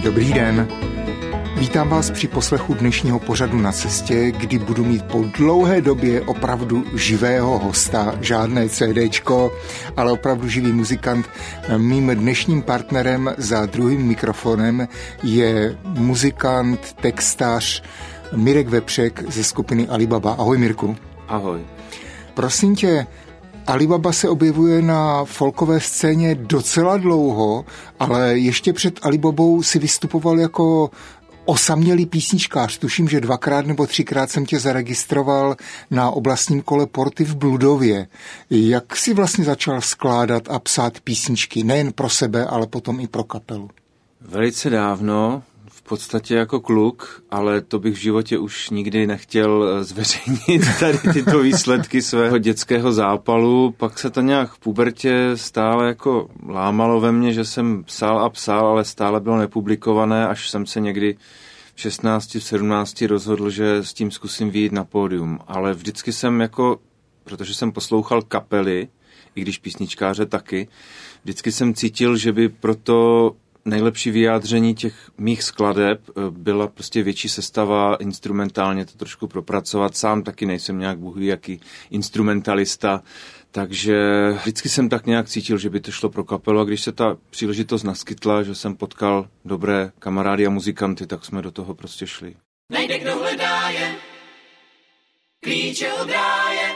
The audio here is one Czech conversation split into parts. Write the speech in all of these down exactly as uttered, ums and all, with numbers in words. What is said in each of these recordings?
Dobrý den. Vítám vás při poslechu dnešního pořadu Na cestě, kdy budu mít po dlouhé době opravdu živého hosta, žádné CDčko, ale opravdu živý muzikant. Mým dnešním partnerem za druhým mikrofonem je muzikant, textař Mirek Vepřek ze skupiny Alibaba. Ahoj, Mirku. Ahoj. Prosím tě, Alibaba se objevuje na folkové scéně docela dlouho, ale ještě před Alibabou si vystupoval jako osamělý písničkář. Tuším, že dvakrát nebo třikrát jsem tě zaregistroval na oblastním kole Porty v Bludově. Jak jsi vlastně začal skládat a psát písničky, nejen pro sebe, ale potom i pro kapelu? Velice dávno, v podstatě jako kluk, ale to bych v životě už nikdy nechtěl zveřejnit tady tyto výsledky svého dětského zápalu. Pak se to nějak v pubertě stále jako lámalo ve mně, že jsem psal a psal, ale stále bylo nepublikované, až jsem se někdy v šestnácti, v sedmnácti rozhodl, že s tím zkusím vyjít na pódium. Ale vždycky jsem jako, protože jsem poslouchal kapely, i když písničkáře taky, vždycky jsem cítil, že by proto nejlepší vyjádření těch mých skladeb byla prostě větší sestava, instrumentálně to trošku propracovat. Sám taky nejsem nějak bůhví jaký instrumentalista, takže vždycky jsem tak nějak cítil, že by to šlo pro kapelu, a když se ta příležitost naskytla, že jsem potkal dobré kamarády a muzikanty, tak jsme do toho prostě šli. Najde, kdo hledá je, klíče od ráje.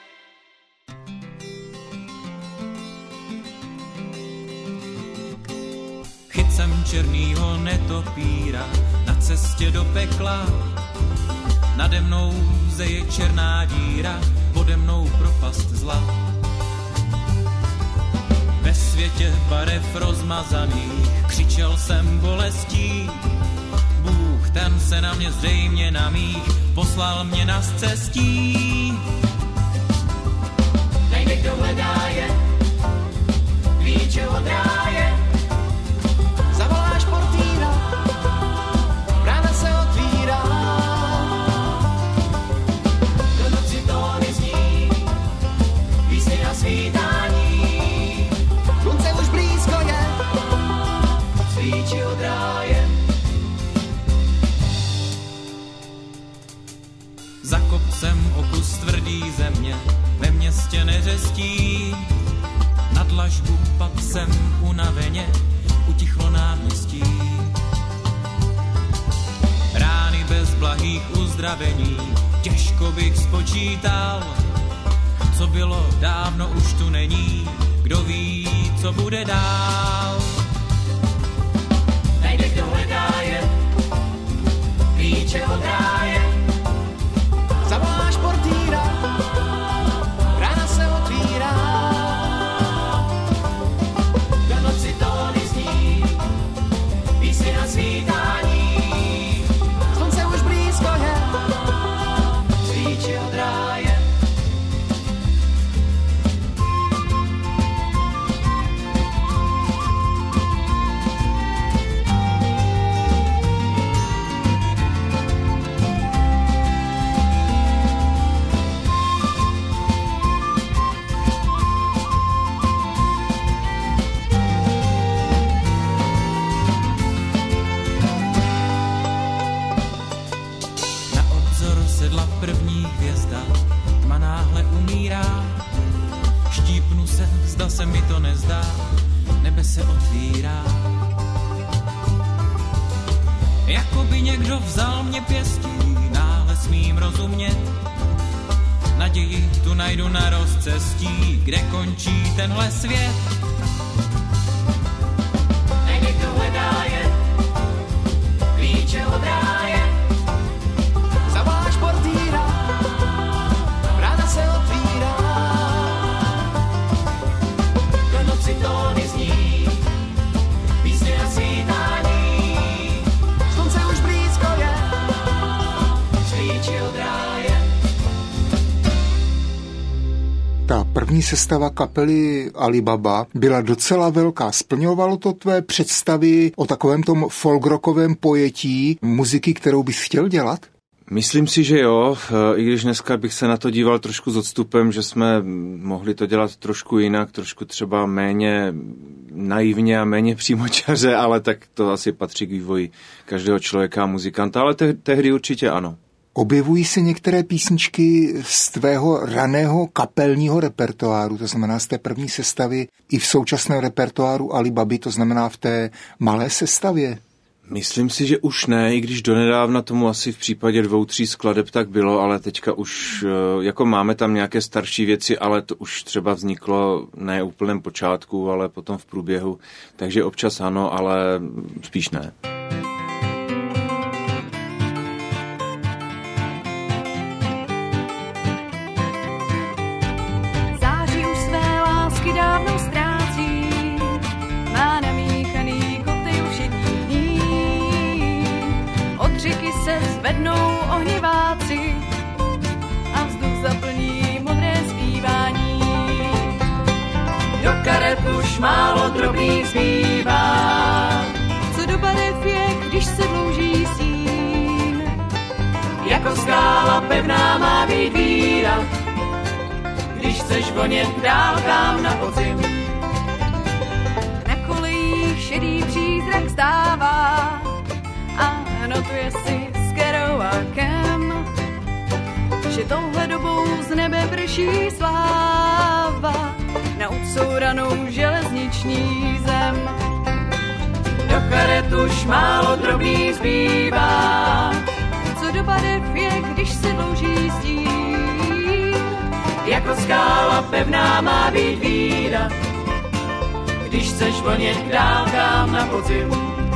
Chycem černýho netopíra na cestě do pekla. Nade mnou zeje černá díra, pode mnou propast zla. Ve světě barev rozmazaných křičel jsem bolestí. Bůh, ten se na mě zřejmě namích poslal mě na scestí. Najde, kdo hledá je, klíče od ráje. Zavoláš portýra, brána se otvírá. Do noci tóny zní, písně a svítání. Slunce už blízko je, Svíči od ráje. za kopcem o kus tvrdý země, ve městě neřestí. Na dlažbu pak jsem unaveně, utichlo náměstí. Rány bez blahých uzdravení, těžko bych spočítal. Co bylo, dávno už tu není, kdo ví, co bude dál. Najde, kdo hledá je, klíče od ráje. Zavoláš portýra, rána se otvírá. Do noci tóny zní, písně a svítání. Slunce už blízko je, Svíči od ráje. první hvězda, tma náhle umírá. Štípnu se, zda se mi to nezdá, nebe se otvírá. Jakoby někdo vzal mě pěstí, náhle smím rozumět. Naději tu najdu na rozcestí, kde končí tenhle svět. Najde, kdo hledá je, klíče od ráje. Zavoláš portýra, brána se otvírá. Do noci tóny zní, písně a svítání. Slunce už blízko je, Svíči od ráje. Ta první sestava kapely Alibaba byla docela velká. Splňovalo to tvé představy o takovém tom folkrockovém pojetí muziky, kterou bys chtěl dělat? Myslím si, že jo, i když dneska bych se na to díval trošku s odstupem, že jsme mohli to dělat trošku jinak, trošku třeba méně naivně a méně přímočaře, ale tak to asi patří k vývoji každého člověka a muzikanta, ale te- tehdy určitě ano. Objevují se některé písničky z tvého raného kapelního repertoáru, to znamená z té první sestavy, i v současném repertoáru Alibaby, to znamená v té malé sestavě? Myslím si, že už ne, i když donedávna tomu asi v případě dvou, tří skladeb tak bylo, ale teďka už, jako máme tam nějaké starší věci, ale to už třeba vzniklo ne v úplném počátku, ale potom v průběhu, takže občas ano, ale spíš ne. Září už své lásky dávno ztrácí, má namíchaný koty už jední dní. Od řeky se zvednou ohniváci a vzduch zaplní modré zpívání. Do karet už málo drobných zbývá, co do barev je, když se dlouží stín. Jako skála pevná má být víra, když chceš vonět k dálkám na podzim. Na kolejích šedý přízrak stává a notuje si s kerouakem, že touhle dobou z nebe prší sláva na ucouranou železniční zem. Do karet už málo drobných zbývá, co do barev je, když se dlouží stín. Jako skála pevná má být víra, když chceš vonět k dálkám na podzim.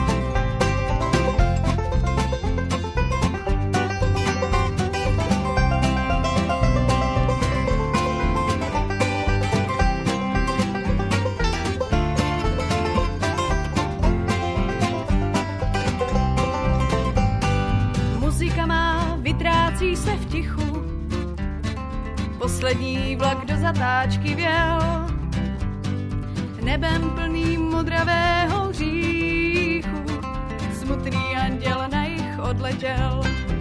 Muzika má, vytrácí se v tichu, poslední vlak do zatáčky vjel, nebem plný modravého hříchu, smutný anděl na jich odletěl.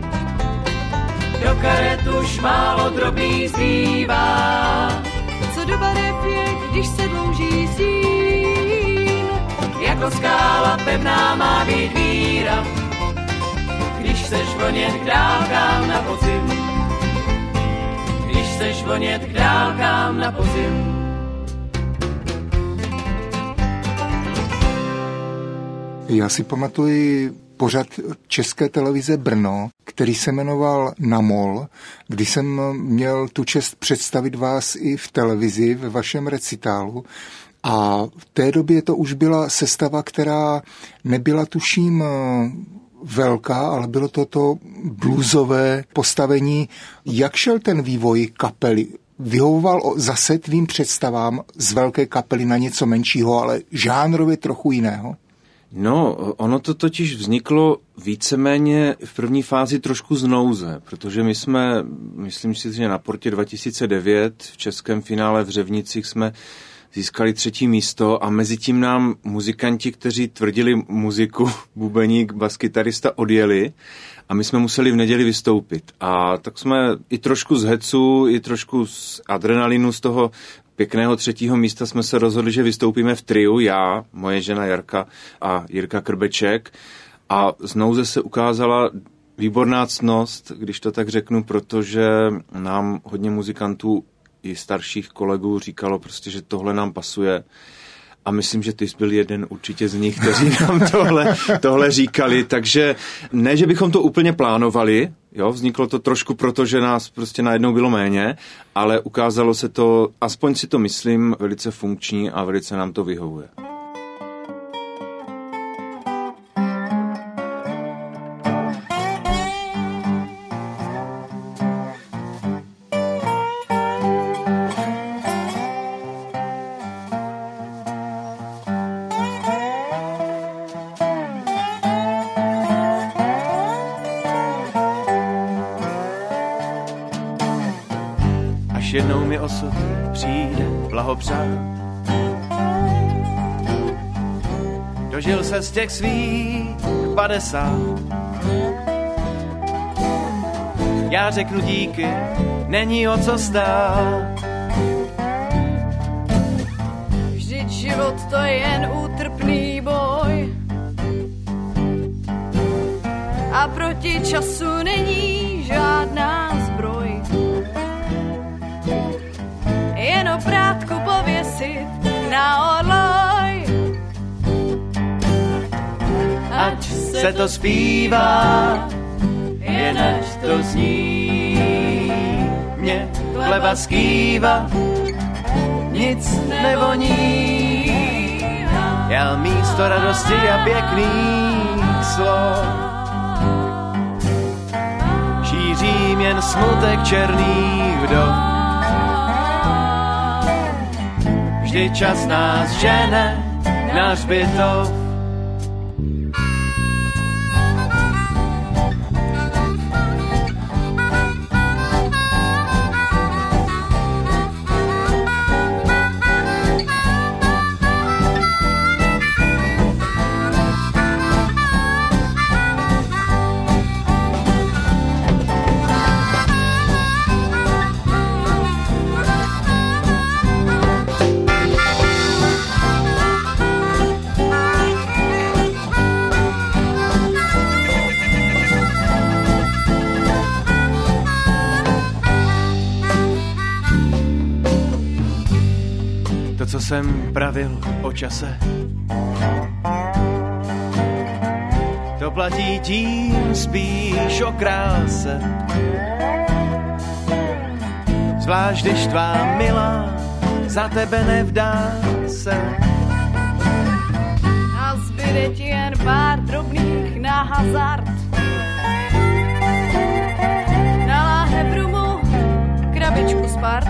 Do karet už málo drobných zbývá, co do barev je, když se dlouží stín. Jako skála pevná má být víra, když chceš vonět k dálkám na podzim. Když chceš vonět k dálkám na podzim. Já si pamatuji pořad České televize Brno, který se jmenoval Na mol, kdy jsem měl tu čest představit vás i v televizi ve vašem recitálu. A v té době to už byla sestava, která nebyla, tuším, velká, ale bylo to to bluesové postavení. Jak šel ten vývoj kapely? Vyhovoval zase tvým představám z velké kapely na něco menšího, ale žánrově trochu jiného? No, ono to totiž vzniklo víceméně v první fázi trošku z nouze, protože my jsme, myslím si, že na Portě dva tisíce devět v českém finále v Řevnicích jsme získali třetí místo a mezi tím nám muzikanti, kteří tvrdili muziku, bubeník, baskytarista, odjeli a my jsme museli v neděli vystoupit. A tak jsme i trošku z hecu, i trošku z adrenalinu z toho pěkného třetího místa jsme se rozhodli, že vystoupíme v triu, já, moje žena Jarka a Jirka Krbeček. A z nouze se ukázala výborná ctnost, když to tak řeknu, protože nám hodně muzikantů i starších kolegů říkalo prostě, že tohle nám pasuje. A myslím, že ty jsi byl jeden určitě z nich, kteří nám tohle, tohle říkali. Takže ne, že bychom to úplně plánovali, jo, vzniklo to trošku proto, že nás prostě najednou bylo méně, ale ukázalo se to, aspoň si to myslím, velice funkční a velice nám to vyhovuje. Jednou mi osud přijde blahopřát. Dožil se z těch svých padesát. já řeknu díky, není o co stát. Vždyť život to je jen útrpný boj a proti času není žádná zbroj. Jen oprátku pověsit na orloj. Ať se to zpívá, jen ať to zní. Mě chleba skýva, nic nevoní. Já místo radosti a pěkných slov šířím jen smutek černých vdov. Vždy čas nás žene na hřbitov. Co jsem pravil o čase, to platí tím spíš o kráse. Zvlášť když tvá milá za tebe nevdá se. A zbyde ti jen pár drobných na hazard. Na láhev rumu, krabičku Spart.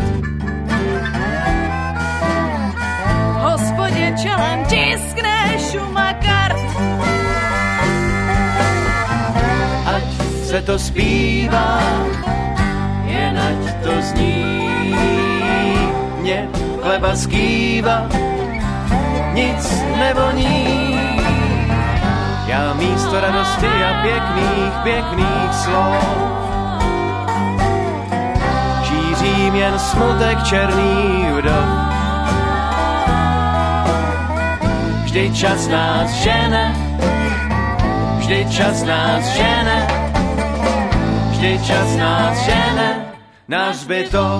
Hospodě čelem tiskne šuma kart. Ať se to zpívá, jen ať to zní. Mě chleba skýva, nic nevoní. Já místo radosti a pěkných, pěkných slov šířím jen smutek černých vdov. Vždy čas nás žene, vždy čas nás žene, vždy čas nás žene na hřbitov.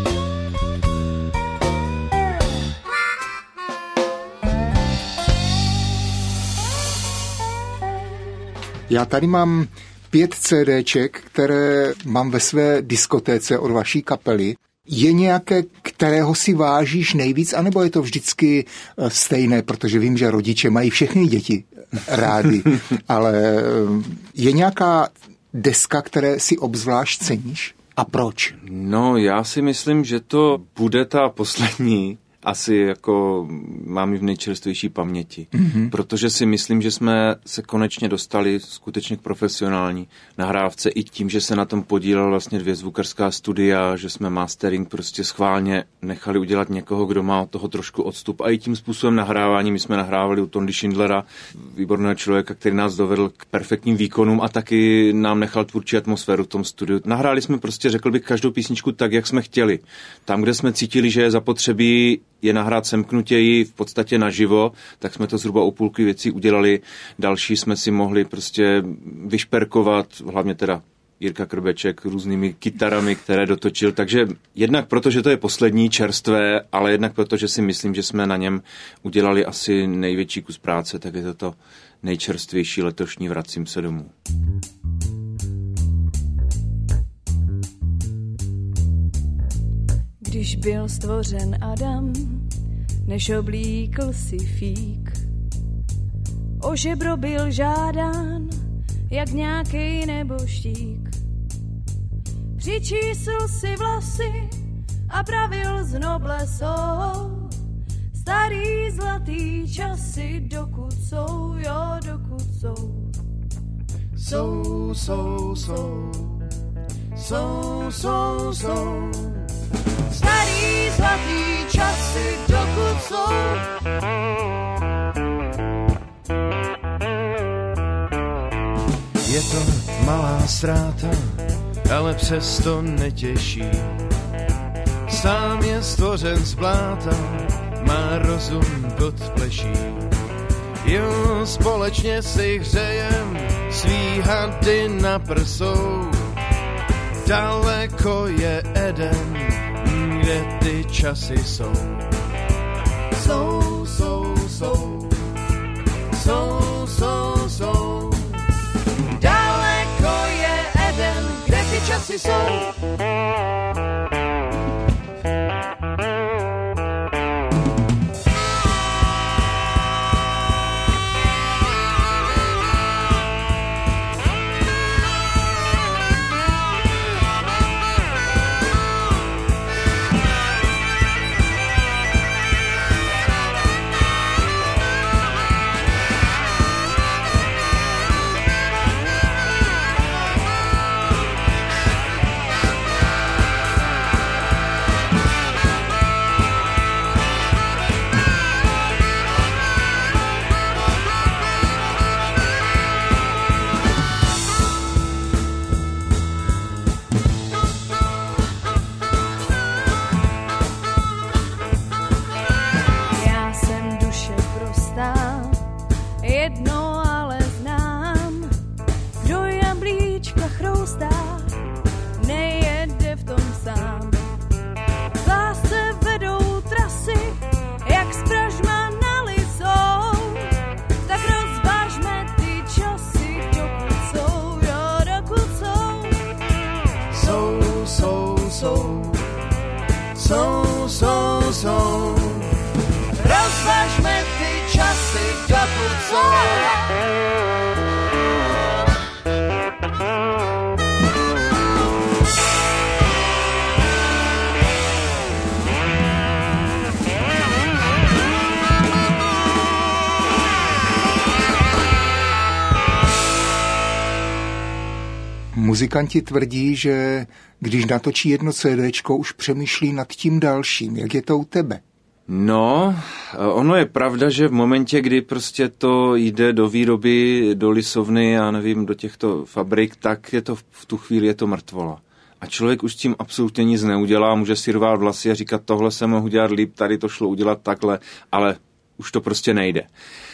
Já tady mám pět CDček, které mám ve své diskotéce od vaší kapely. Je nějaké, kterého si vážíš nejvíc, anebo je to vždycky stejné, protože vím, že rodiče mají všechny děti rádi, ale je nějaká deska, které si obzvlášť ceníš? A proč? No, já si myslím, že to bude ta poslední, asi jako mám ji v nejčerstvější paměti. Mm-hmm. Protože si myslím, že jsme se konečně dostali skutečně k profesionální nahrávce i tím, že se na tom podílel vlastně dvě zvukařská studia, že jsme mastering prostě schválně nechali udělat někoho, kdo má od toho trošku odstup. A i tím způsobem nahrávání, my jsme nahrávali u Tondy Schindlera, výborného člověka, který nás dovedl k perfektním výkonům a taky nám nechal tvůrčí atmosféru v tom studiu. Nahráli jsme prostě, řekl bych, každou písničku tak, jak jsme chtěli. Tam, kde jsme cítili, že je zapotřebí je nahrát semknutěji v podstatě naživo, tak jsme to zhruba u půlky věcí udělali. Další jsme si mohli prostě vyšperkovat, hlavně teda Jirka Krbeček různými kytarami, které dotočil. Takže jednak proto, že to je poslední čerstvé, ale jednak proto, že si myslím, že jsme na něm udělali asi největší kus práce, tak je to to nejčerstvější letošní Vracím se domů. Když byl stvořen Adam, než oblíkl si fík, o žebro byl žádán, jak nějakej neboštík. Přičísl si vlasy a pravil z noblesou, starý zlatý časy, dokud jsou, jo, dokud jsou. Jsou, jsou, jsou, jsou, jsou, jsou. Starý zlatý časy, dokud jsou. Je to malá ztráta, ale přesto netěší. Sám je stvořen z bláta, má rozum pod pleší. Jo, společně si hřejem svý hady na prsou. Daleko je Eden, kde ty časy jsou. Jsou, jsou, jsou, jsou, jsou, jsou. Daleko je Eden, kde ty časy jsou. Muzikanti tvrdí, že když natočí jedno CDčko, už přemýšlí nad tím dalším. Jak je to u tebe? No, ono je pravda, že v momentě, kdy prostě to jde do výroby, do lisovny, já nevím, do těchto fabrik, tak je to v tu chvíli je to mrtvola. A člověk už s tím absolutně nic neudělá, může si rvát vlasy a říkat, tohle se mohu dělat líp, tady to šlo udělat takhle, ale už to prostě nejde.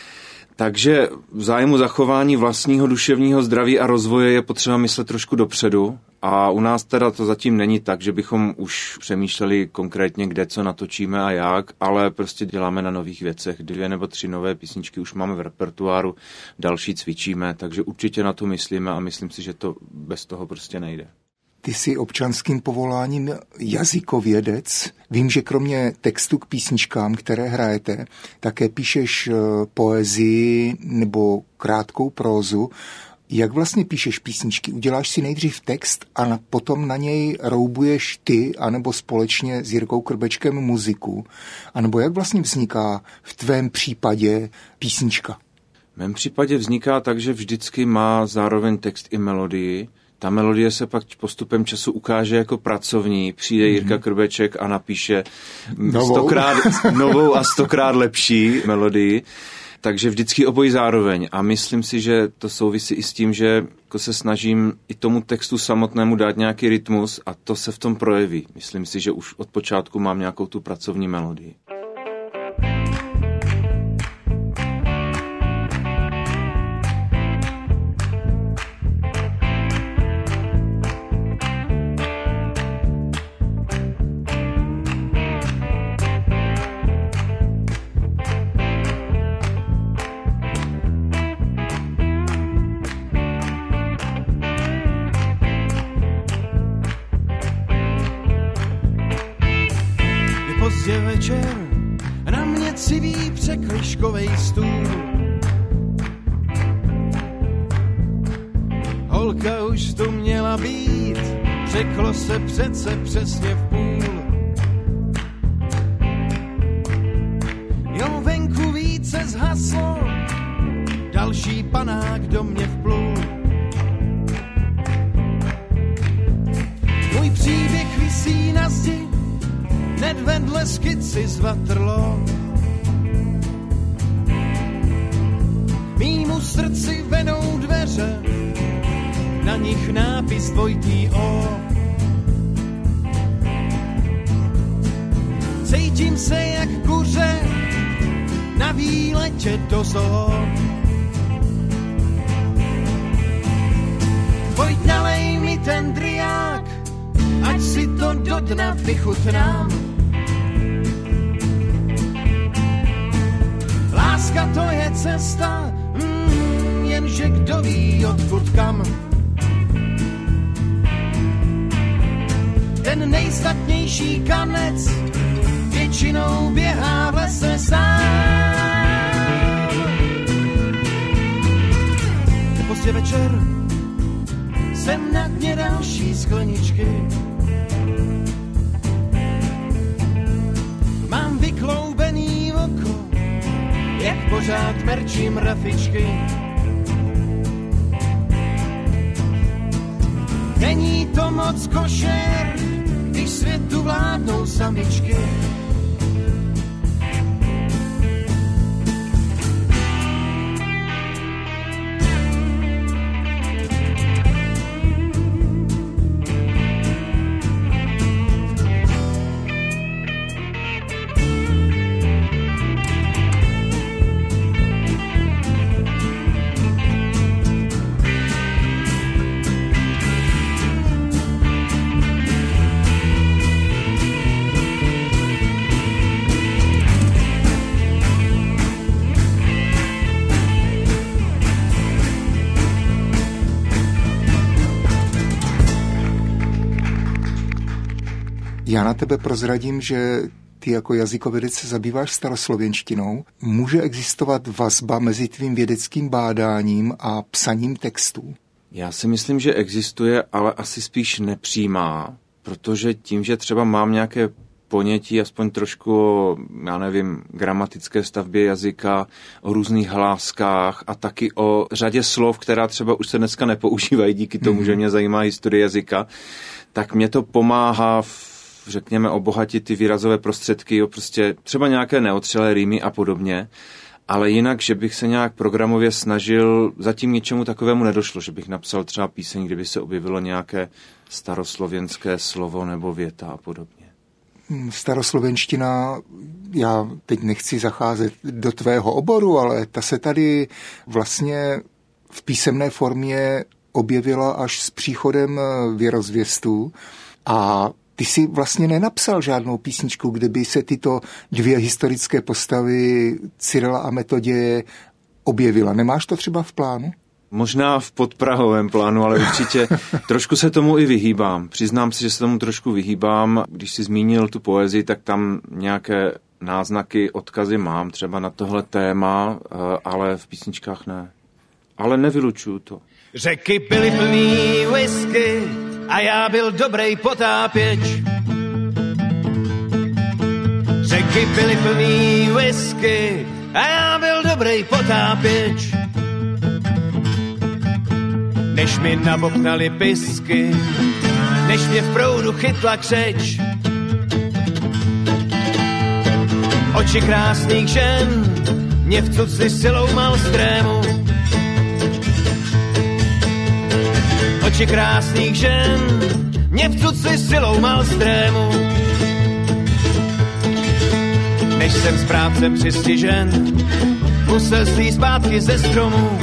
Takže v zájmu zachování vlastního duševního zdraví a rozvoje je potřeba myslet trošku dopředu a u nás teda to zatím není tak, že bychom už přemýšleli konkrétně, kde co natočíme a jak, ale prostě děláme na nových věcech. Dvě nebo tři nové písničky už máme v repertoáru, další cvičíme, takže určitě na to myslíme a myslím si, že to bez toho prostě nejde. Ty jsi občanským povoláním jazykovědec. Vím, že kromě textu k písničkám, které hrajete, také píšeš poezii nebo krátkou prózu. Jak vlastně píšeš písničky? Uděláš si nejdřív text a potom na něj roubuješ ty, anebo společně s Jirkou Krbečkem muziku? A nebo jak vlastně vzniká v tvém případě písnička? V mém případě vzniká tak, že vždycky má zároveň text i melodii. Ta melodie se pak postupem času ukáže jako pracovní. Přijde mm-hmm. Jirka Krbeček a napíše novou. stokrát novou a stokrát lepší melodii. Takže vždycky obojí zároveň. A myslím si, že to souvisí i s tím, že jako se snažím i tomu textu samotnému dát nějaký rytmus a to se v tom projeví. Myslím si, že už od počátku mám nějakou tu pracovní melodii. Pozdě večer na mě civí překližkovej stůl. Holka už tu měla být, řeklo se přece přesně v půl. Jo, venku více zhaslo, další panák do mě vplul. Můj příběh visí na zdi, hned vedle skici z Waterloo. Mýmu srdci venou dveře, na nich nápis dvojitý O. Cítím se jak kuře na výletě do zoo. Pojď nalej mi ten driák, ať si to do dna vychutnám. Láska to je cesta, mm, jenže kdo ví odkud kam. Ten nejstatnější kanec většinou běhá v lese sám. Je pozdě večer, jsem na dně další skleničky. Mám vykloubený oko, jak pořád merčím rafičky. Není to moc košer, když světu vládnou samičky. Já na tebe prozradím, že ty jako jazykovědec se zabýváš staroslověnštinou. Může existovat vazba mezi tvým vědeckým bádáním a psaním textů? Já si myslím, že existuje, ale asi spíš nepřímá, protože tím, že třeba mám nějaké ponětí, aspoň trošku o, já nevím, gramatické stavbě jazyka, o různých hláskách a taky o řadě slov, která třeba už se dneska nepoužívají díky tomu, mm-hmm. že mě zajímá historie jazyka, tak mě to pomáhá v řekněme, obohatit ty výrazové prostředky, jo, prostě třeba nějaké neotřelé rýmy a podobně, ale jinak, že bych se nějak programově snažil, zatím něčemu takovému nedošlo, že bych napsal třeba píseň, kdyby se objevilo nějaké staroslovenské slovo nebo věta a podobně. Staroslovenština, já teď nechci zacházet do tvého oboru, ale ta se tady vlastně v písemné formě objevila až s příchodem věrozvěstů a ty jsi vlastně nenapsal žádnou písničku, kde by se tyto dvě historické postavy Cyrila a Metoděje objevila. Nemáš to třeba v plánu? Možná v podprahovém plánu, ale určitě trošku se tomu i vyhýbám. Přiznám si, že se tomu trošku vyhýbám. Když jsi zmínil tu poezii, tak tam nějaké náznaky, odkazy mám třeba na tohle téma, ale v písničkách ne. Ale nevylučuju to. Řeky byly plný whisky a já byl dobrej potápěč. Řeky byly plný whisky a já byl dobrej potápěč. Než mi nabochnali pisky, než mě v proudu chytla křeč. Oči krásných žen mě v cucli silou malstrému. Oči krásných žen mě v cucli silou malstrému. Než jsem správcem přistižen, musel slít zpátky ze stromu.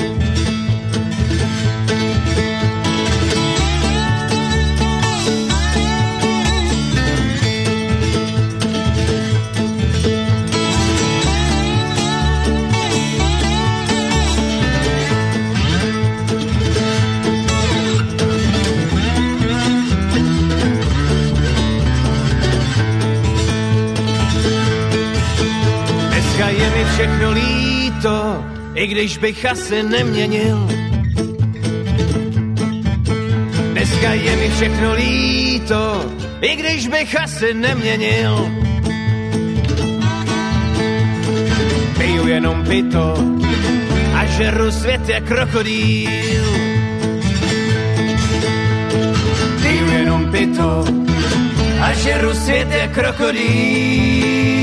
Všechno líto, i když bych asi neměnil. Dneska je mi všechno líto, i když bych asi neměnil. Piju jenom pito a žeru svět jak krokodýl. Piju jenom pito a žeru svět jak krokodýl.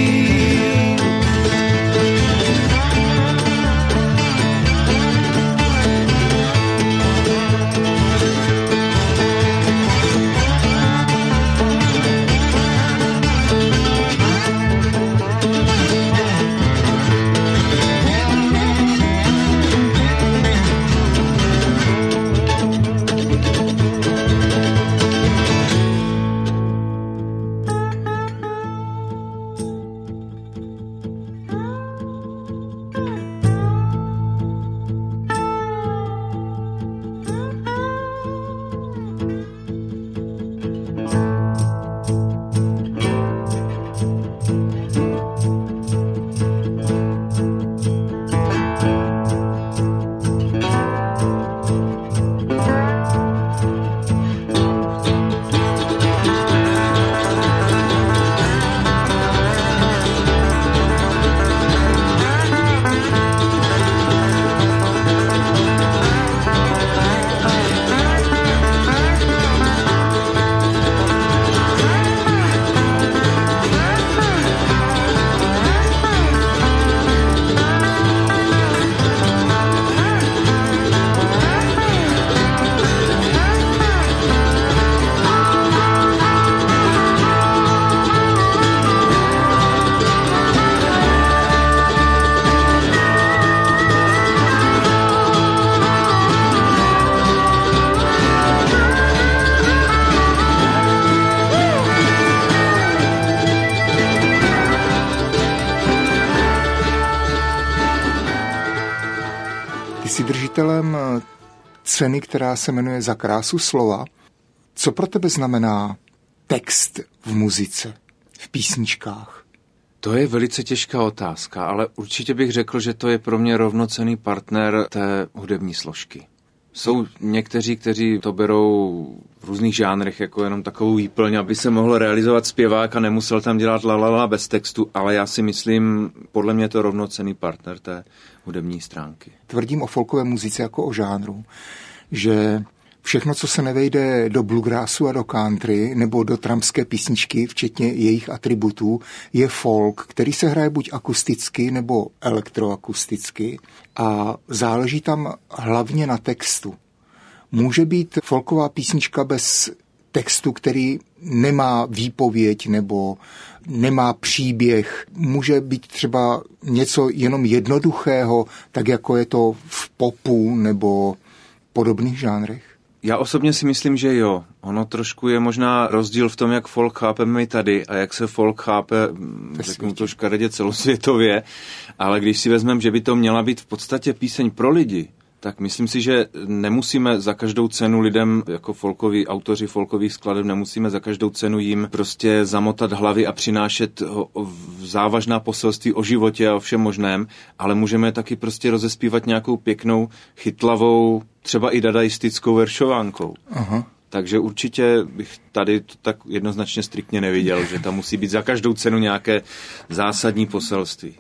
držitelem ceny, která se jmenuje Za krásu slova. Co pro tebe znamená text v muzice, v písničkách? To je velice těžká otázka, ale určitě bych řekl, že to je pro mě rovnocenný partner té hudební složky. Jsou někteří, kteří to berou v různých žánrech jako jenom takovou výplň, aby se mohl realizovat zpěvák a nemusel tam dělat lalala bez textu, ale já si myslím, podle mě to rovnocenný partner té hudební stránky. Tvrdím o folkové muzice jako o žánru, že všechno, co se nevejde do bluegrassu a do country nebo do trumpské písničky, včetně jejich atributů, je folk, který se hraje buď akusticky nebo elektroakusticky a záleží tam hlavně na textu. Může být folková písnička bez textu, který nemá výpověď nebo nemá příběh. Může být třeba něco jenom jednoduchého, tak jako je to v popu nebo podobných žánrech? Já osobně si myslím, že jo. Ono trošku je možná rozdíl v tom, jak folk chápeme my tady a jak se folk chápe, řeknu to škaredě, celosvětově, ale když si vezmeme, že by to měla být v podstatě píseň pro lidi, tak myslím si, že nemusíme za každou cenu lidem, jako folkoví autoři folkových skladeb, nemusíme za každou cenu jim prostě zamotat hlavy a přinášet závažná poselství o životě a o všem možném, ale můžeme taky prostě rozespívat nějakou pěknou, chytlavou, třeba i dadaistickou veršovánkou. Aha. Takže určitě bych tady to tak jednoznačně striktně neviděl, že tam musí být za každou cenu nějaké zásadní poselství.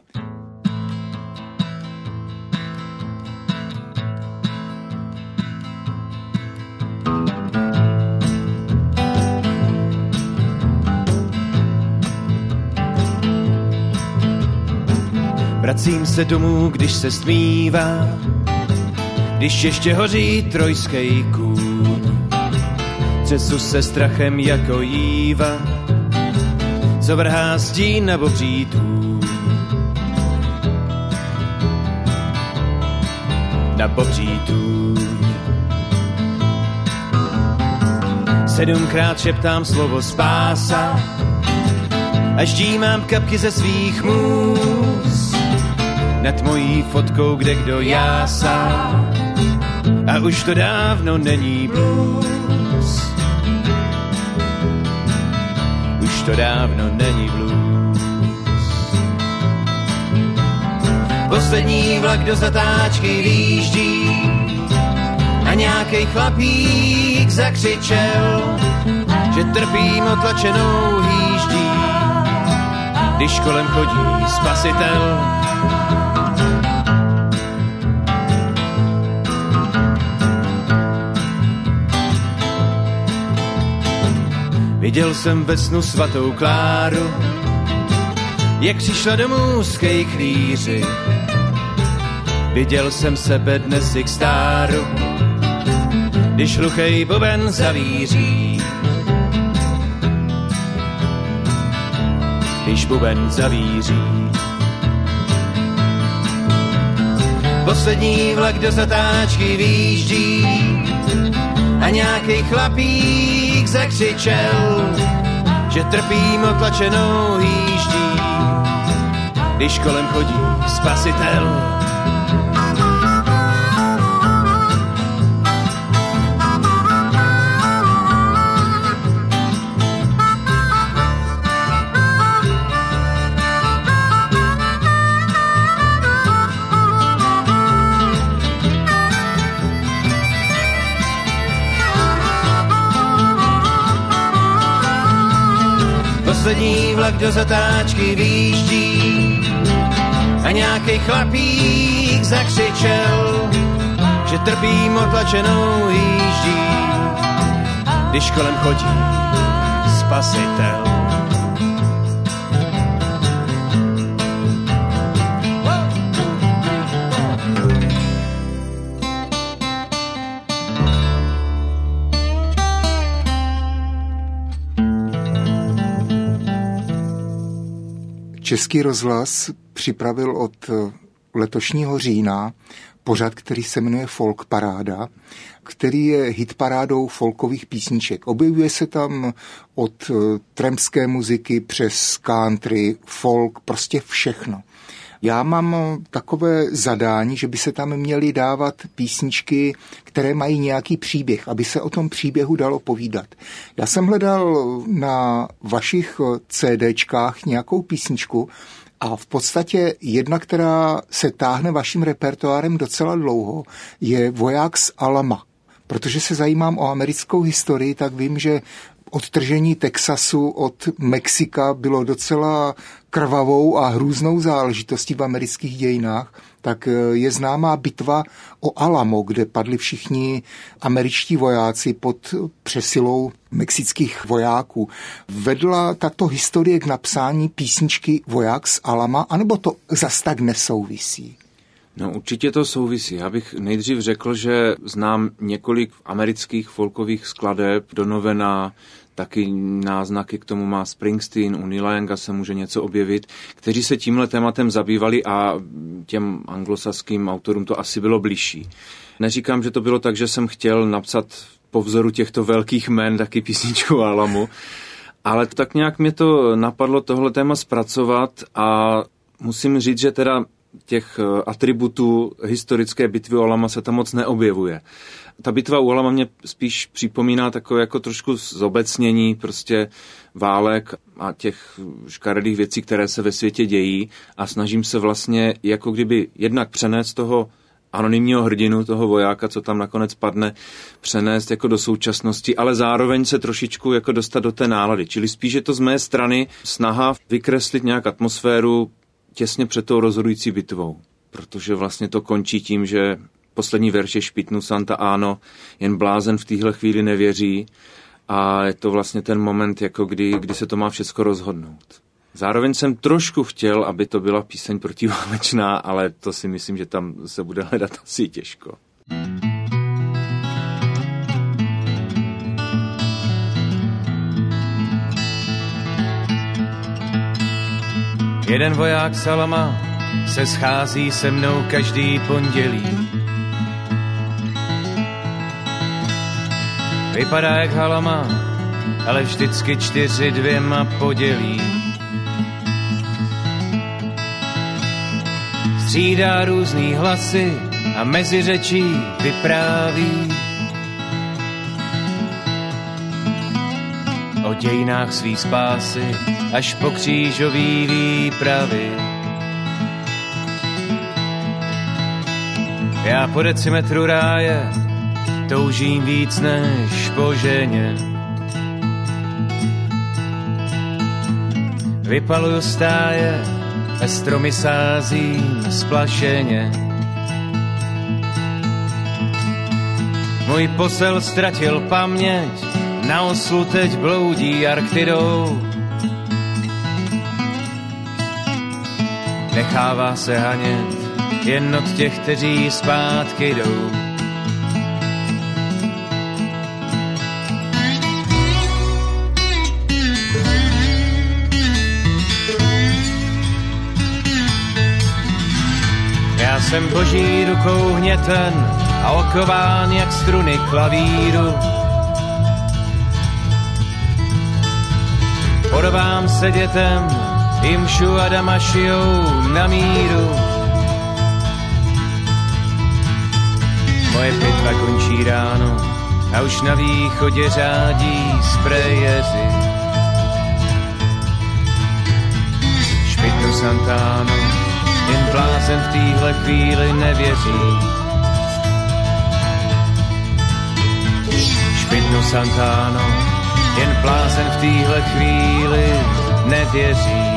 Vracím se domů, když se stmívá, když ještě hoří trojský kůň. Třesu se strachem jako jíva, co vrhá stín na bobří tůň. Na bobří tůň. Sedmkrát šeptám slovo spása, až ždímám kapky ze svých můz. Nad mojí fotkou kde kdo jásá, a už to dávno není blues. Už to dávno není blues. Poslední vlak do zatáčky výjíždí a nějakej chlapík zakřičel, že trpím otlačenou hýždí, když kolem chodí spasitel. Viděl jsem ve snu svatou Kláru, jak přišla domů z kejchlíři. Viděl jsem sebe dnes i k stáru, když hluchej boben zavíří. Když buben zavíří. Poslední vlak do zatáčky výjíždí a nějakej chlapík zakřičel, že trpím otlačenou hýždí, když kolem chodí spasitel. Poslední vlak do zatáčky výjíždí a nějakej chlapík zakřičel, že trpím otlačenou hýždí, když kolem chodí spasitel. Český rozhlas připravil od letošního října pořad, který se jmenuje Folk Paráda, který je hitparádou folkových písniček. Objevuje se tam od trampské muziky přes country, folk, prostě všechno. Já mám takové zadání, že by se tam měly dávat písničky, které mají nějaký příběh, aby se o tom příběhu dalo povídat. Já jsem hledal na vašich CDčkách nějakou písničku a v podstatě jedna, která se táhne vaším repertoárem docela dlouho, je Voják z Alama. Protože se zajímám o americkou historii, tak vím, že odtržení Texasu od Mexika bylo docela krvavou a hrůznou záležitostí v amerických dějinách, tak je známá bitva o Alamo, kde padli všichni američtí vojáci pod přesilou mexických vojáků. Vedla tato historie k napsání písničky Voják z Alama, anebo to zas tak nesouvisí? No určitě to souvisí. Já bych nejdřív řekl, že znám několik amerických folkových skladeb, Donovana, taky náznaky k tomu má Springsteen, u Neila Younga se může něco objevit, kteří se tímhle tématem zabývali a těm anglosaským autorům to asi bylo bližší. Neříkám, že to bylo tak, že jsem chtěl napsat po vzoru těchto velkých jmen taky písničku Alamu, ale tak nějak mě to napadlo tohle téma zpracovat a musím říct, že teda těch atributů historické bitvy u Alama se tam moc neobjevuje. Ta bitva u Alama mě spíš připomíná takové jako trošku zobecnění prostě válek a těch škaredých věcí, které se ve světě dějí a snažím se vlastně jako kdyby jednak přenést toho anonymního hrdinu, toho vojáka, co tam nakonec padne, přenést jako do současnosti, ale zároveň se trošičku jako dostat do té nálady. Čili spíš je to z mé strany snaha vykreslit nějak atmosféru těsně před tou rozhodující bitvou, protože vlastně to končí tím, že poslední verš je špitnu Santa Ano, jen blázen v téhle chvíli nevěří a je to vlastně ten moment, jako kdy, kdy se to má všechno rozhodnout. Zároveň jsem trošku chtěl, aby to byla píseň protiválečná, ale to si myslím, že tam se bude hledat asi těžko. Jeden voják z Alama se schází se mnou každý pondělí. Vypadá jak Halama, ale vždycky čtyři dvěma podělí. Střídá různý hlasy a mezi řečí vypráví o dějinách svý spásy až po křížový výpravy. Já po decimetru ráje toužím víc než po ženě. Vypaluju stáje a stromy sázím splašeně. Můj posel ztratil paměť, na oslu teď bloudí Arktidou. Nechává se hanět jen od těch, kteří zpátky jdou. Já jsem boží rukou hněten a okován jak struny klavíru. Podobám se dětem, Imšu a Damašijou na míru. Moje pitva končí ráno a už na východě řádí sprejeři. Špitnu Santano, jen blázen v téhle chvíli nevěří. Špitnu Santano, jen blázen v téhle chvíli nevěří.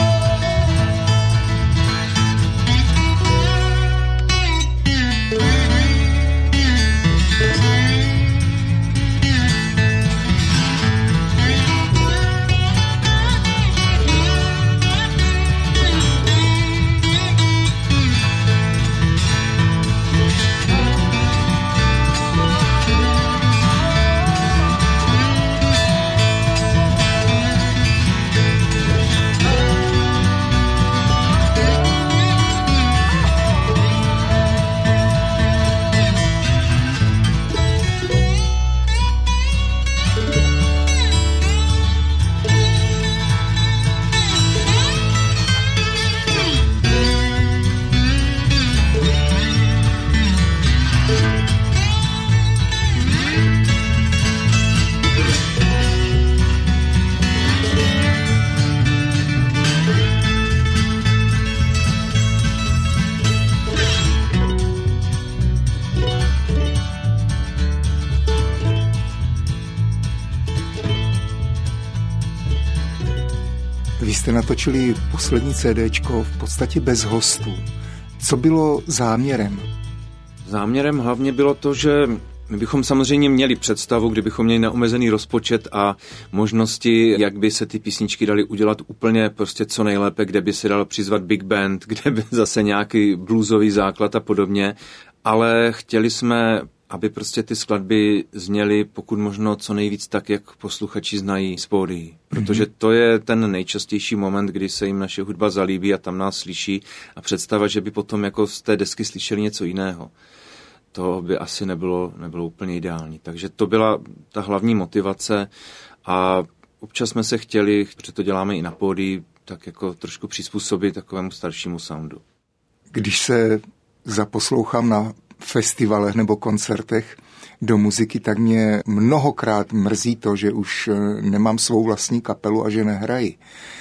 Vy jste natočili poslední CDčko v podstatě bez hostů. Co bylo záměrem? Záměrem hlavně bylo to, že my bychom samozřejmě měli představu, kdybychom měli neomezený rozpočet a možnosti, jak by se ty písničky daly udělat úplně prostě co nejlépe, kde by se dalo přizvat big band, kde by zase nějaký bluesový základ a podobně, ale chtěli jsme, aby prostě ty skladby zněly pokud možno co nejvíc tak, jak posluchači znají z pódií. Protože to je ten nejčastější moment, kdy se jim naše hudba zalíbí a tam nás slyší a představa, že by potom jako z té desky slyšeli něco jiného. To by asi nebylo, nebylo úplně ideální. Takže to byla ta hlavní motivace a občas jsme se chtěli, protože to děláme i na pódii, tak jako trošku přizpůsobit takovému staršímu soundu. Když se zaposlouchám na festivalech nebo koncertech do muziky, tak mě mnohokrát mrzí to, že už nemám svou vlastní kapelu a že nehraji.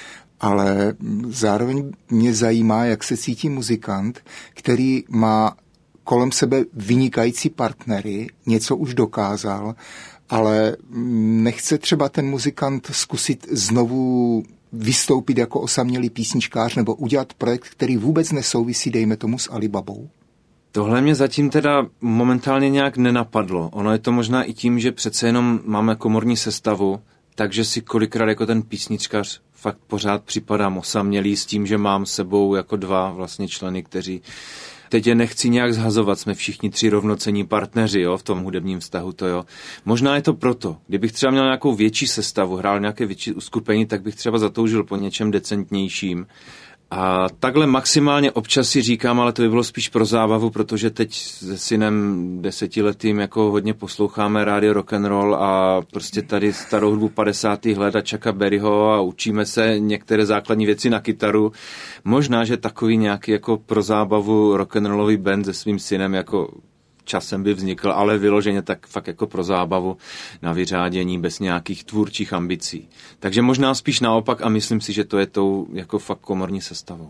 Ale zároveň mě zajímá, jak se cítí muzikant, který má kolem sebe vynikající partnery, něco už dokázal, ale nechce třeba ten muzikant zkusit znovu vystoupit jako osamělý písničkář nebo udělat projekt, který vůbec nesouvisí, dejme tomu, s Alibabou? Tohle mě zatím teda momentálně nějak nenapadlo. Ono je to možná i tím, že přece jenom máme komorní sestavu, takže si kolikrát jako ten písničkař fakt pořád připadám osamělý s tím, že mám s sebou jako dva vlastně členy, kteří teď je nechci nějak zhazovat, jsme všichni tři rovnocenní partneři, jo, v tom hudebním vztahu, to jo. Možná je to proto. Kdybych třeba měl nějakou větší sestavu, hrál nějaké větší uskupení, tak bych třeba zatoužil po něčem decentnějším. A takhle maximálně občas si říkám, ale to by bylo spíš pro zábavu, protože teď se synem desetiletým jako hodně posloucháme rádio rock'n'roll a prostě tady starou hudbu padesátých let a Chucka Berryho a učíme se některé základní věci na kytaru. Možná, že takový nějaký jako pro zábavu rock'n'rollový band se svým synem jako časem by vznikl, ale vyloženě tak fakt jako pro zábavu na vyřádění bez nějakých tvůrčích ambicí. Takže možná spíš naopak a myslím si, že to je tou jako fakt komorní sestavou.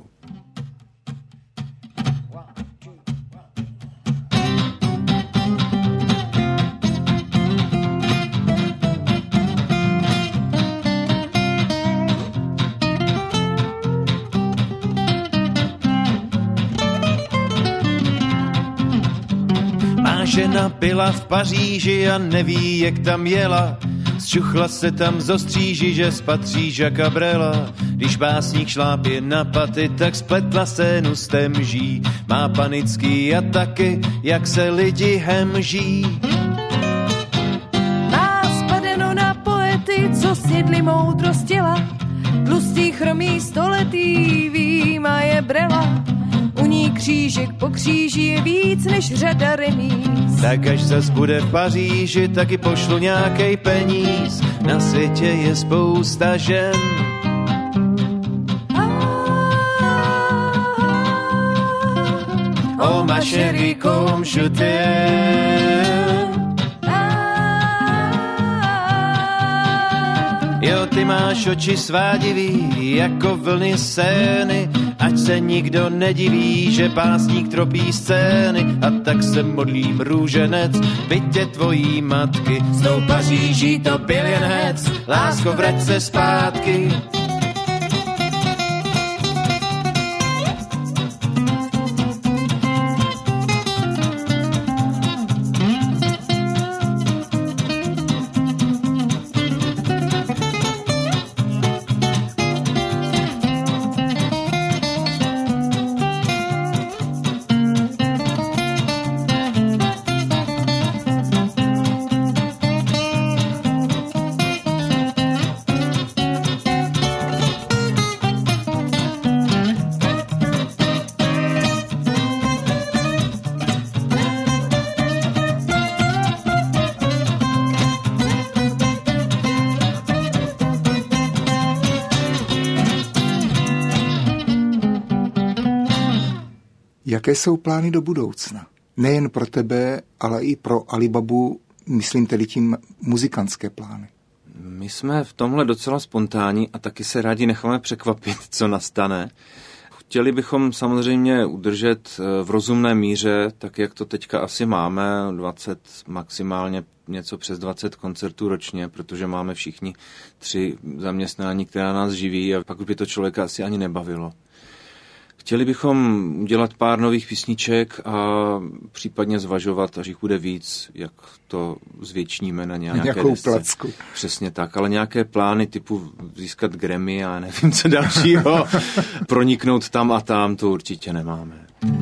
Žena byla v Paříži a neví, jak tam jela. Zčuchla se tam zostříži, že spatří Jacques Brela. Když básník šlápě na paty, tak spletla scénu s temží. Má panický ataky, jak se lidi hemží. Má spadeno na poety, co snědli moudrost těla. Tlustý chromý stoletý výjima je brela. U ní křížek po kříži je víc než řada remíz. Tak až zas bude v Paříži, taky pošlu nějakej peníz. Na světě je spousta žen. Oh ma chérie, comme je t'aime. Jo, ty máš oči svádivý, jako vlny Sény, ať se nikdo nediví, že básník tropí scény. A tak se modlím, růženec, bytě tvojí matky. S tou Paříží to byl jen hec, lásko, vrať se zpátky. Jaké jsou plány do budoucna? Nejen pro tebe, ale i pro Alibabu, myslím tedy tím muzikantské plány. My jsme v tomhle docela spontánní a taky se rádi necháme překvapit, co nastane. chtěli bychom samozřejmě udržet v rozumné míře, tak jak to teďka asi máme, dvacet, maximálně něco přes dvacet koncertů ročně, protože máme všichni tři zaměstnání, která nás živí a pak by to člověka asi ani nebavilo. Chtěli bychom udělat pár nových písniček a případně zvažovat, až jich bude víc, jak to zvětšníme na nějaké nějakou desce. placku. Přesně tak, ale nějaké plány typu získat Grammy a nevím co dalšího, proniknout tam a tam, to určitě nemáme.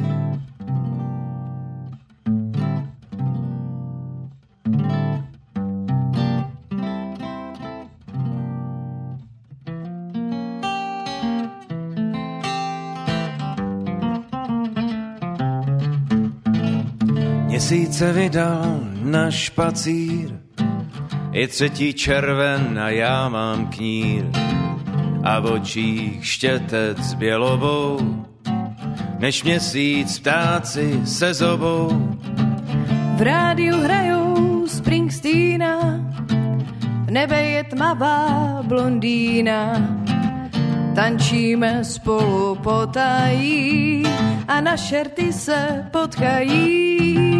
Měsíc se vydal na špacír, je třetí červen a já mám knír a v očích štětec bělovou, než měsíc ptáci se zobou. V rádiu hrajou Springsteena, v nebe je tmavá blondýna. Tančíme spolu potají a na šerty se potkají.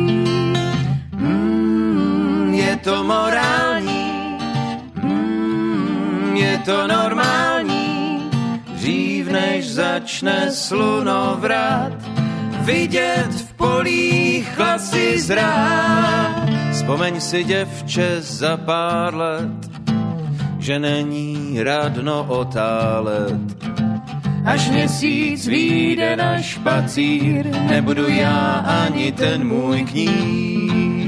Mm, je to morální, mm, je to normální, dřív než začne slunovrat, vidět v polích hlasy zrát. Vzpomeň si, děvče, za pár let, že není radno otálet. Až měsíc vyjde na špacír, nebudu já ani ten můj knír.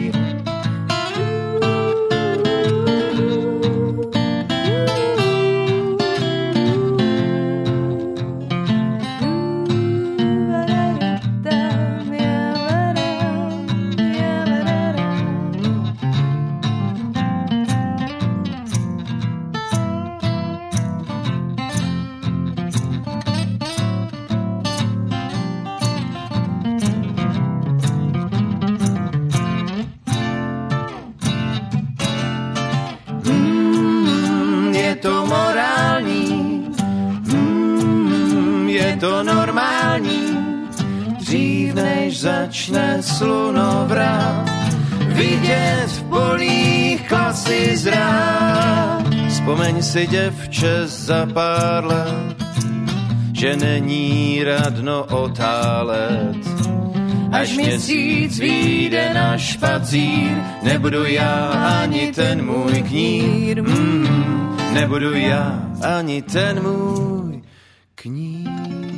Začne slunovrat, vidět v polích klasy zrát. Vzpomeň si, děvče, za pár let, že není radno otálet. Až měsíc vyjde na špacír, nebudu já ani ten můj knír. Mm, nebudu já ani ten můj knír.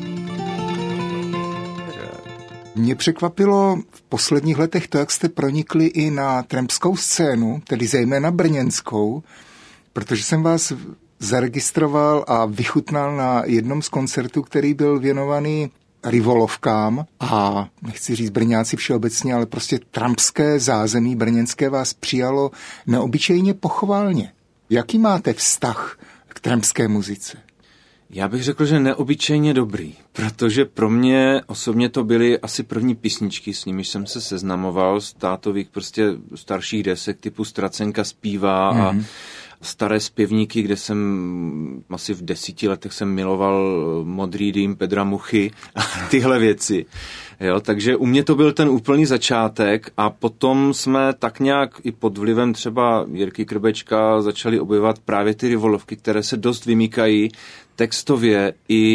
Mě překvapilo v posledních letech to, jak jste pronikli i na trampskou scénu, tedy zejména brněnskou, protože jsem vás zaregistroval a vychutnal na jednom z koncertů, který byl věnovaný rivolovkám a nechci říct Brňáci všeobecně, ale prostě trampské zázemí brněnské vás přijalo neobyčejně pochválně. Jaký máte vztah k trampské muzice? Já bych řekl, že neobyčejně dobrý, protože pro mě osobně to byly asi první písničky, s nimiž jsem se seznamoval z tátových prostě starších desek typu Stracenka zpívá mm. a staré zpěvníky, kde jsem asi v desíti letech jsem miloval Modrý dým Pedra Muchy a tyhle věci. Jo, takže u mě to byl ten úplný začátek a potom jsme tak nějak i pod vlivem třeba Jirky Krbečka začali objevovat právě ty rivolovky, které se dost vymykají textově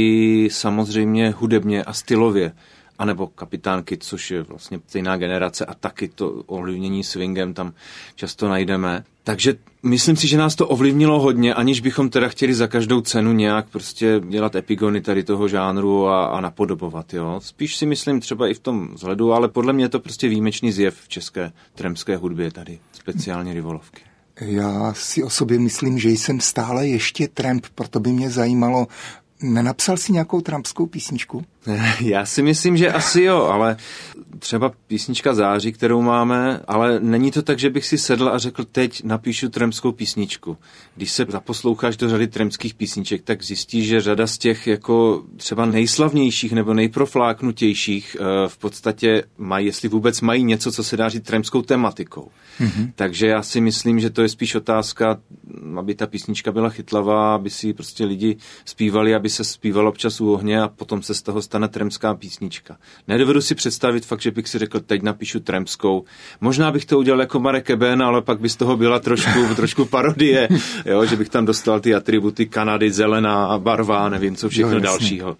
i samozřejmě hudebně a stylově. A nebo Kapitánky, což je vlastně stejná generace a taky to ovlivnění swingem tam často najdeme. Takže myslím si, že nás to ovlivnilo hodně, aniž bychom teda chtěli za každou cenu nějak prostě dělat epigony tady toho žánru a, a napodobovat. Jo? Spíš si myslím třeba i v tom vzhledu, ale podle mě je to prostě výjimečný zjev v české trampské hudbě tady, speciálně rivolovky. Já si o sobě myslím, že jsem stále ještě tramp, proto by mě zajímalo, nenapsal si nějakou trampskou písničku? Já si myslím, že asi jo, ale třeba písnička Září, kterou máme, ale není to tak, že bych si sedl a řekl, teď napíšu trampskou písničku. Když se zaposloucháš do řady trampských písniček, tak zjistíš, že řada z těch jako třeba nejslavnějších nebo nejprofláknutějších v podstatě mají, jestli vůbec mají něco, co se dá říct trampskou tematikou. Mm-hmm. Takže já si myslím, že to je spíš otázka, aby ta písnička byla chytlavá, aby si prostě lidi zpívali, aby se zpívalo občas u ohně a potom se z toho nastane tremská písnička. Nedovedu si představit fakt, že bych si řekl, teď napíšu tremskou. Možná bych to udělal jako Marek Eben, ale pak by z toho byla trošku, trošku parodie, jo, že bych tam dostal ty atributy Kanady, zelená barva, nevím co všechno jo, dalšího.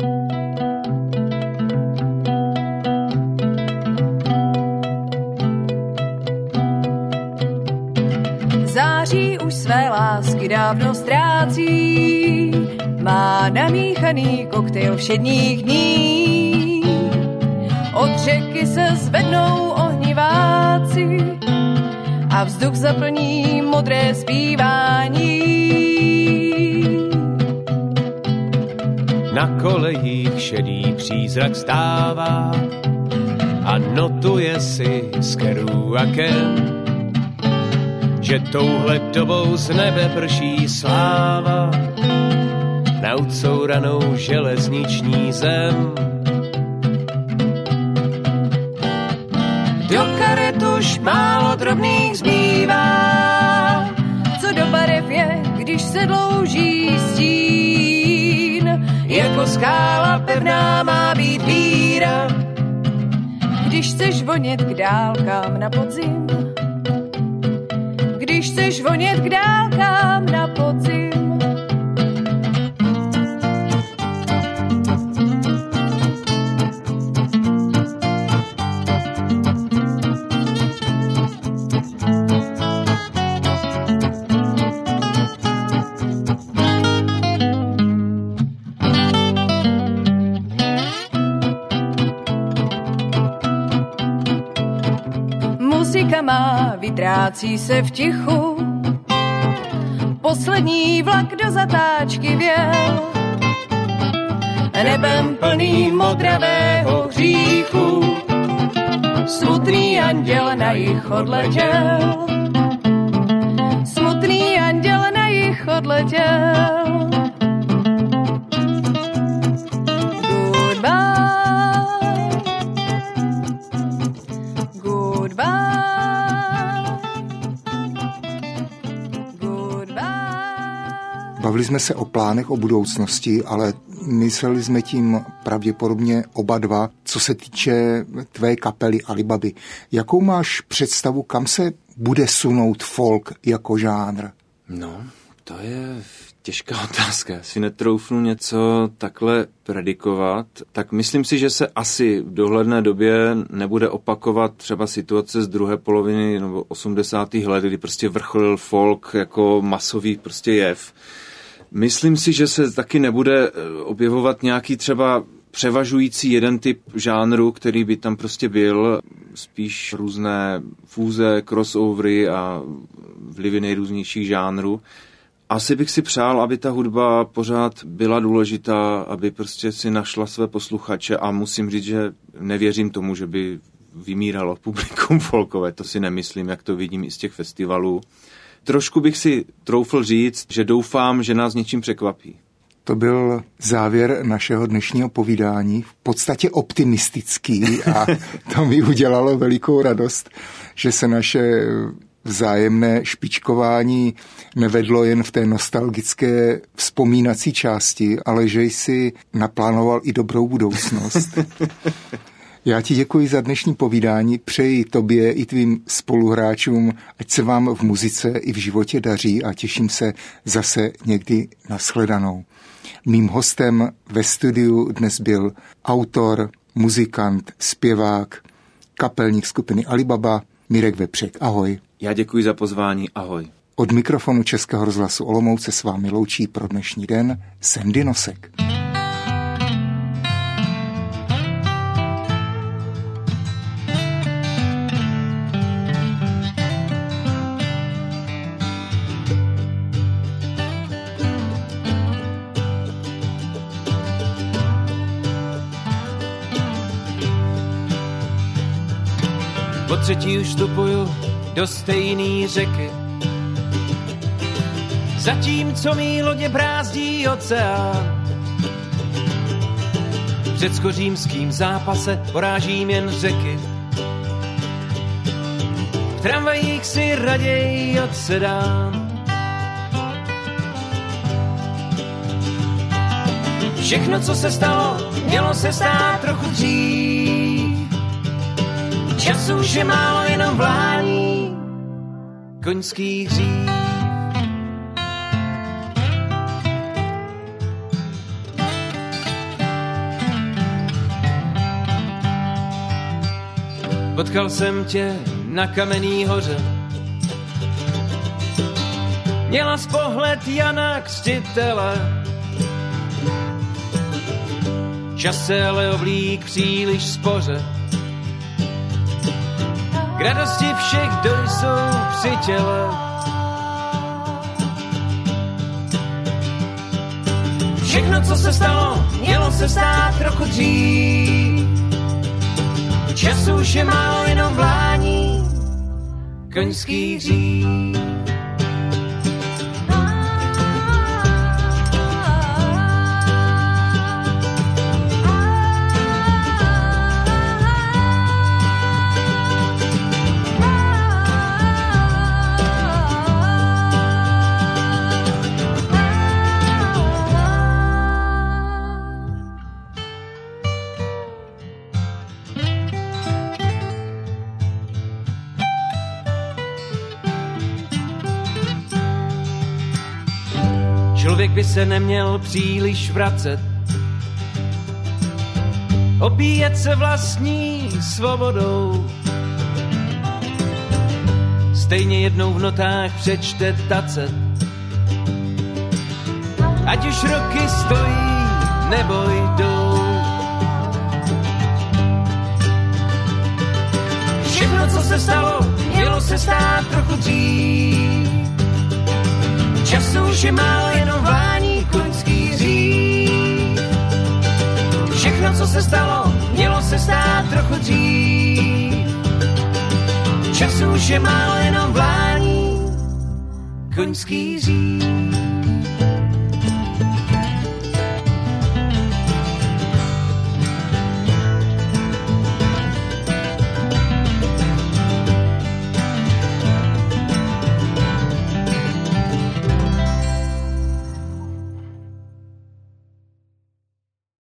Září už své lásky dávno ztrácí, má namíchaný koktejl všedních dní. Od řeky se zvednou ohniváci a vzduch zaplní modré zpívání. Na kolejích šedý přízrak stává a notuje si s keruakem, že touhle dobou z nebe prší sláva na ucouranou železniční zem. Do karet už málo drobných zbývá, co do barev je, když se dlouží stín. Jako skála pevná má být víra, když chceš vonět k dálkám na podzim. Když chceš vonět k dálkám na podzim. Muzika má, vytrácí se v tichu, poslední vlak do zatáčky vjel. Nebem plný modravého hříchu, smutný anděl na jich odletěl. Smutný anděl na jich odletěl. Bavili jsme se o plánech, o budoucnosti, ale mysleli jsme tím pravděpodobně oba dva, co se týče tvé kapely Alibaby. Jakou máš představu, kam se bude sunout folk jako žánr? No, to je těžká otázka. Já si netroufnu něco takhle predikovat. Tak myslím si, že se asi v dohledné době nebude opakovat třeba situace z druhé poloviny nebo osmdesátých let, kdy prostě vrcholil folk jako masový prostě jev. Myslím si, že se taky nebude objevovat nějaký třeba převažující jeden typ žánru, který by tam prostě byl, spíš různé fúze, crossovery a vlivy nejrůznějších žánrů. Asi bych si přál, aby ta hudba pořád byla důležitá, aby prostě si našla své posluchače a musím říct, že nevěřím tomu, že by vymíralo publikum folkové, to si nemyslím, jak to vidím i z těch festivalů. Trošku bych si troufl říct, že doufám, že nás něčím překvapí. To byl závěr našeho dnešního povídání, v podstatě optimistický a to mi udělalo velikou radost, že se naše vzájemné špičkování nevedlo jen v té nostalgické vzpomínací části, ale že jsi naplánoval i dobrou budoucnost. Já ti děkuji za dnešní povídání, přeji tobě i tvým spoluhráčům, ať se vám v muzice i v životě daří a těším se zase někdy na shledanou. Mým hostem ve studiu dnes byl autor, muzikant, zpěvák, kapelník skupiny Alibaba, Mirek Vepřek. Ahoj. Já děkuji za pozvání, ahoj. Od mikrofonu Českého rozhlasu Olomouc se s vámi loučí pro dnešní den Sandy Nosek. Po třetí už vstupuju do stejný řeky, zatímco mý lodě brázdí oceán. V řecko-římským zápase porážím jen řeky, v tramvajích si raději odsedám. Všechno, co se stalo, mělo se stát trochu dřív. Času už je málo, jenom vlání koňský hřích. Potkal jsem tě na Kamenný hoře. Měla z pohled Jana Křtitele. Čas se ale ovlík příliš spoře. K radosti všech, kdo jsou při těle. Všechno, co se stalo, mělo se stát trochu dřív. Času už je málo, jenom vlání koňský hřích. Člověk by se neměl příliš vracet, opíjet se vlastní svobodou. Stejně jednou v notách přečte tacet, ať už roky stojí nebo jdou. Všechno, co se stalo, mělo se stát trochu dřív. Času už je málo, jenom vlání koňský hřích. Všechno, co se stalo, mělo se stát trochu dřív. Času už je málo, jenom vlání koňský hřích.